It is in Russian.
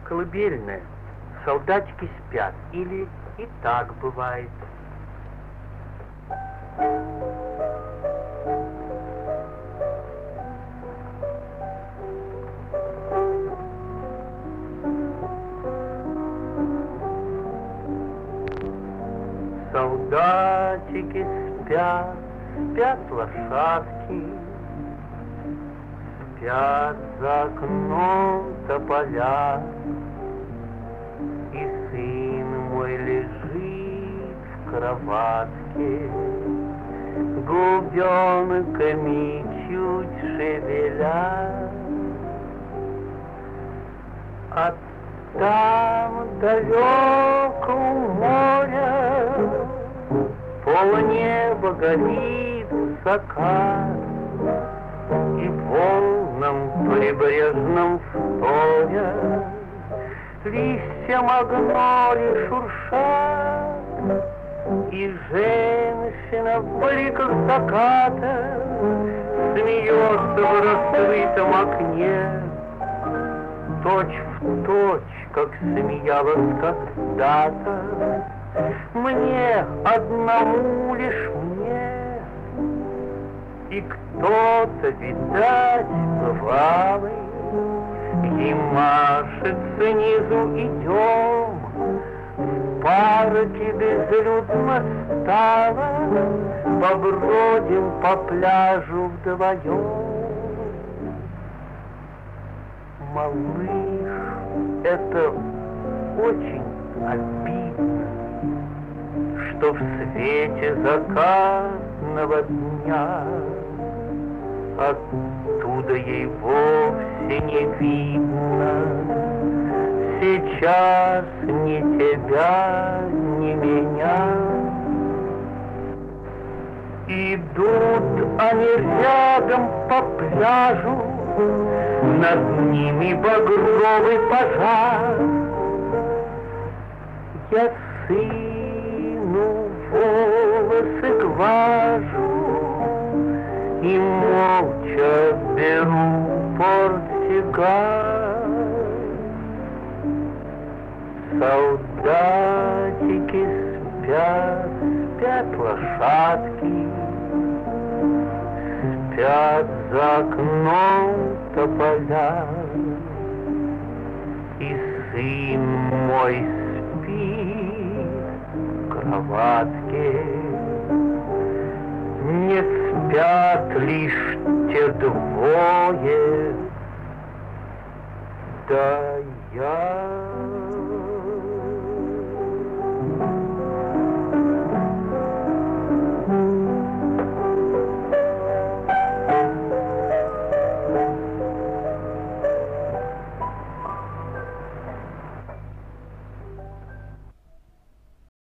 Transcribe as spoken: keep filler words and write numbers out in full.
колыбельная. Солдатики спят. Или и так бывает. Солдатики спят, спят лошадки, спят за окном тополя, и сын мой лежит в кроватке, губенками чуть шевеля. А там далеко у моря полнеба горит закат, и волнам прибрежным стоя листья магнолий шуршат, и женщина в бликах заката смеется в раскрытом окне, точь в точь, как смеялась когда-то, мне одному лишь мне. И кто-то, видать, бывалый, и машет снизу идем, в парке безлюдно стало, побродим по пляжу вдвоем. Малыш, это очень обидно, что в свете закатного дня оттуда ей вовсе не видно сейчас ни тебя, ни меня. Идут они рядом по пляжу, над ними багровый пожар. Я сыну волосы глажу и молча беру портсигар. Солдатики спят, спят лошадки, спят за окном тополя, и сын мой спит в кроватке. Не спят лишь те двое, да я.